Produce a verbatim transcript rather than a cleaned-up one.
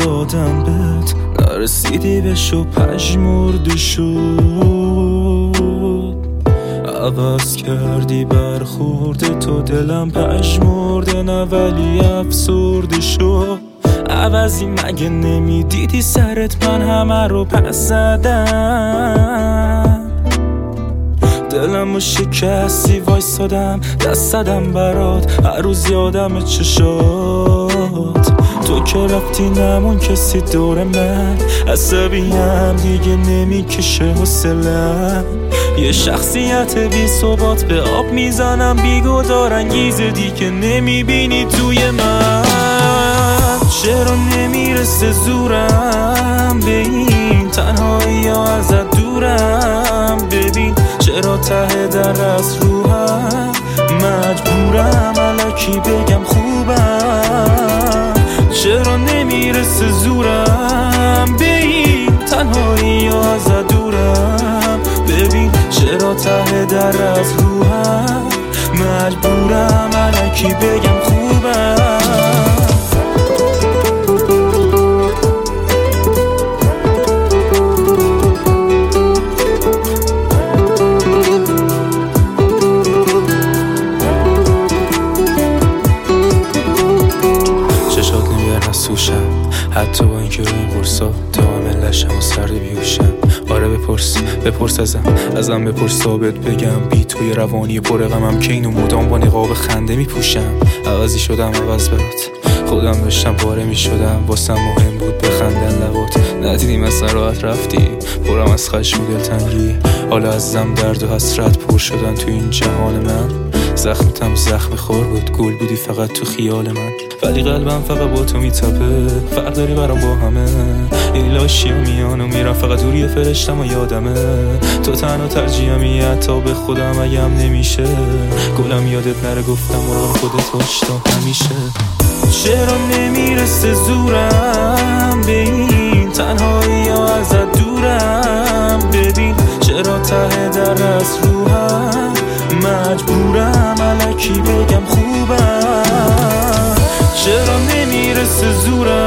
دادم بهت نرسیدی بشو پژمرده شد. عوض کردی برخورد تو دلم پژمرده نه ولی افسرده شد. عوضی مگه نمیدیدی سرت من همه رو پس زدم. دلم رو شکستی وایسادم دست زدم برات هر روز یادم چشات. تو که رفتی نمون کسی دور من عصبیم دیگه نمیکشه حوصله‌ام. یه شخصیت بی ثبات به آب میزنم بیگدار انگیزه دیگه نمیبینی توی من. چرا نمیرسه زورم به این تنهایی یا ازت دورم. ببین چرا ته در از روحم مجبورم الکی بگم خوبم. چرا نمیرسه زورم به این تنهایی یا ازت دورم. ببین چرا ته در از روحم مجبورم الکی بگم خوبم. حتی با اینکه روی این قرصا تا ملشم و سرد بیوشم. آره بپرس بپرس ازم ازم بپرس ثابت بگم بی توی روانی پر غمم که اینو مدام با نقاب خنده میپوشم. عوضی شدم عوض برات خودم داشتم پاره میشدم واسم مهم بود بخندن لبات. ندیدی مثلا راحت رفتی پرم از خشم و دلتنگی. حالا ازم درد و حسرت پر شدن تو این جهان من. زخمتم زخم خور بود گل بودی فقط تو خیال من. ولی قلبم فقط با تو میتپه فرق داری برام با همه. این لاشی و میان و میرم فقط دوری فرشتم و یادمه. تو تنها ترجیحمی حتی به خودم اگم نمیشه. گلم یادت نره گفتم مراقب خودت باش تا همیشه. چرا نمیرسه زورم به این تنهایی یا ازت دورم. ببین چرا ته در از روحم مجبورم الکی بگم خوبم. چرا نمیرسه زورم